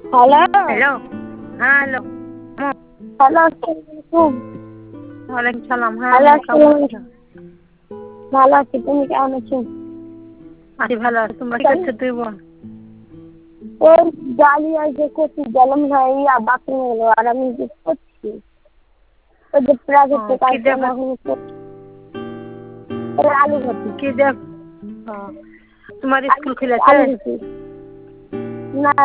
Hello. Hello. হ্যাঁ, hello. Hello, আসসালামু আলাইকুম। ওয়ালাইকুম সালাম। হ্যাঁ, হ্যালো, কেমন আসসালামু আছো? ভালো আছি। তুমি কেমন আছো? আছি ভালো আছি। তোমরা কি করছো তুই বোন? ওই ডালিয়া যে করছি জলম ভাইয়া বাকি হলো আর আমি যে করছি ওই যে প্রাইভেটে কি কাজ দেখো? এখন করছি আলু ভাজি। কি দেখ? তোমার স্কুল খুলেছে? আলু ভাজি না